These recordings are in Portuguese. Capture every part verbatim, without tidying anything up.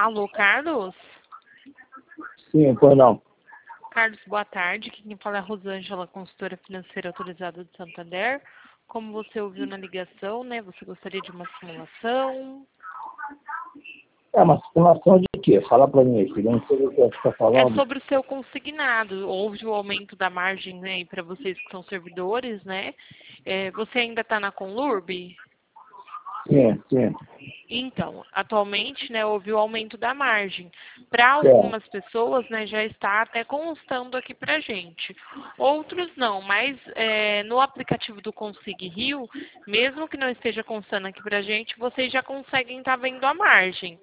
Alô, Carlos? Sim, pois não. Carlos, boa tarde. Quem fala é a Rosângela, consultora financeira autorizada de Santander. Como você ouviu na ligação, né? Você gostaria de uma simulação? É uma simulação de quê? Fala pra mim aqui, eu não sei o que você está É falando. sobre o seu consignado. Houve o aumento da margem, né, para vocês que são servidores, né? É, você ainda está na Conlurb? Sim, sim. Então, atualmente, né, houve o aumento da margem. Para Certo. algumas pessoas, né, já está até constando aqui para gente. Outros não, mas é, no aplicativo do Consig Rio, mesmo que não esteja constando aqui para gente, vocês já conseguem estar vendo a margem.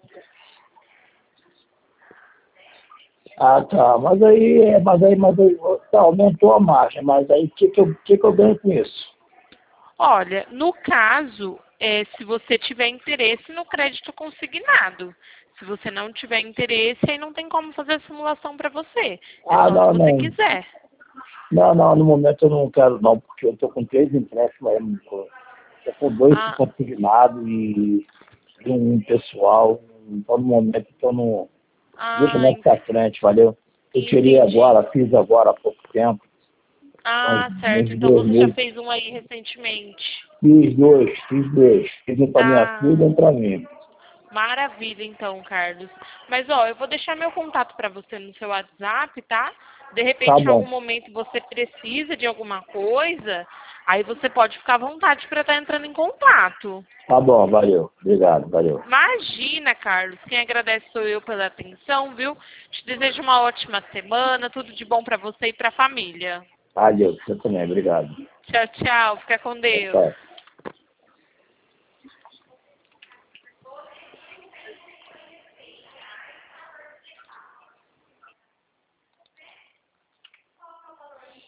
Ah, tá. Mas aí, é, mas aí, mas aí tá, aumentou a margem, mas aí o que, que, eu, que, que eu ganho com isso? Olha, no caso, é, se você tiver interesse no crédito consignado. Se você não tiver interesse, aí não tem como fazer a simulação para você. É Ah, só se não, você não. quiser. Não, não, no momento eu não quero não, porque eu tô com três empréstimos aí, eu tô com dois Ah, consignados e, e um pessoal. Então no momento eu não. Deixa ah, mais en- pra frente, valeu? Eu tirei entendi. agora, fiz agora há pouco tempo, uns, Ah, certo. uns Então dois você já meses. fez um aí recentemente. Fiz dois, fiz dois. Fiz um pra minha filha Ah, e um pra mim. maravilha então, Carlos. Mas ó, eu vou deixar meu contato para você no seu WhatsApp, tá? De Tá repente, em algum bom, momento você precisa de alguma coisa, aí você pode ficar à vontade para estar entrando em contato. tá bom, valeu. Obrigado, valeu. Imagina, Carlos. Quem agradece sou eu pela atenção, viu? Te desejo uma ótima semana, tudo de bom para você e para a família. Adeus, você também, obrigado. Tchau, tchau. Fica com Tchau, Deus. tchau.